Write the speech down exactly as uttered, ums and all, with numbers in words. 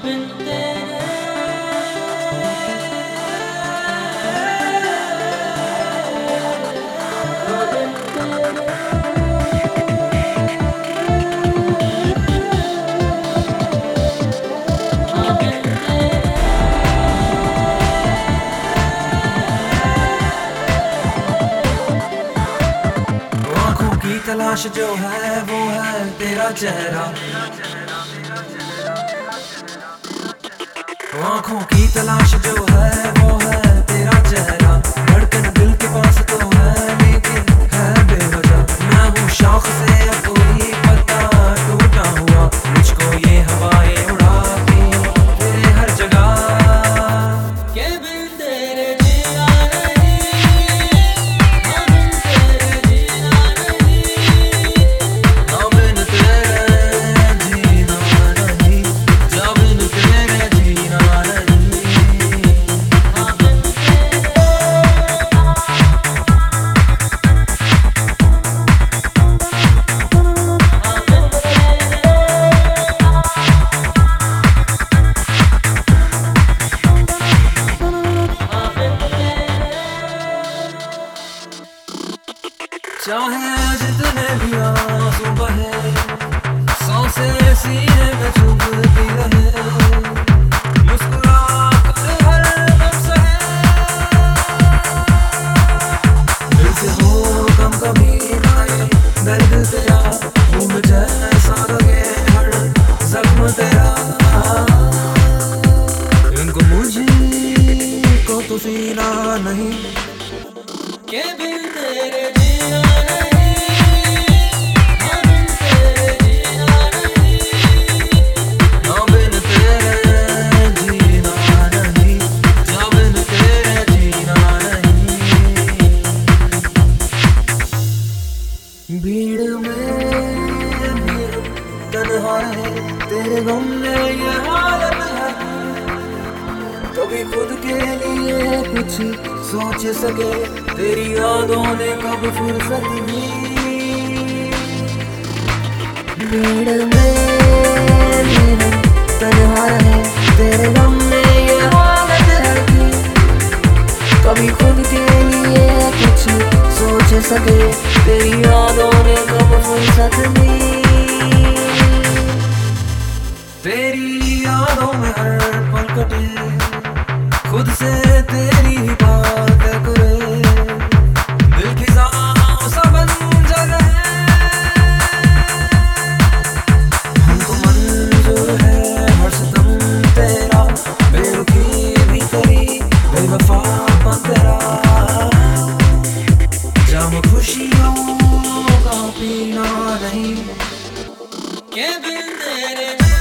बिन तेरे आँखों की तलाश जो है वो है तेरा चेहरा। आँखों की तलाश जो है वो है तेरा चेहरा। धड़कन दिल के पास तो है लेकिन है बेवजह। मैं हूँ शौक से अब कोई पता टूटा हुआ। मुझको ये हवाएं उड़ाती तेरे हर जगह के बिन तेरे जीना नहीं, हाँ बिन तेरे जीना नहीं, हाँ बिन तेरे जीना नहीं, जा बिन तेरे जीना नहीं। हाँ बिन चाहे जितने भी आंसू बहे, सांसें सीने में चुभती रहे, मुस्कुरा कर हर गम सहे। दिल से हो कम कभी ना ये दर्द तेरा, घूम जैसा लगे हर जख्म तेरा। इनको मुझे को तो सीना नहीं, के बिन तेरे जीना नहीं, हाँ बिन तेरे जीना नहीं, हाँ बिन तेरे जीना नहीं, जा बिन तेरे जीना नहीं। भीड़ में भीड़ तन्हा है, तेरे गम में ये हालत है। कभी खुद के लिए कुछ सोच सके, तेरी यादों ने कब फुर्सत दी। भीड़ में भीड़ तन्हा है, तेरे गम में ये हालत है कि कभी खुद के लिए कुछ सोच सके, तेरी यादों ने कब फुर्सत दी। तेरी यादों में हर पल कटे, खुद से तेरी ही बात करे, दिल की सांस सा बंजर है। हमको मंजूर है हर सितम तेरा, बेरुखी भी तेरी, बेवफापन तेरा। जाम खुशियों का पीना नहीं, के बिन तेरे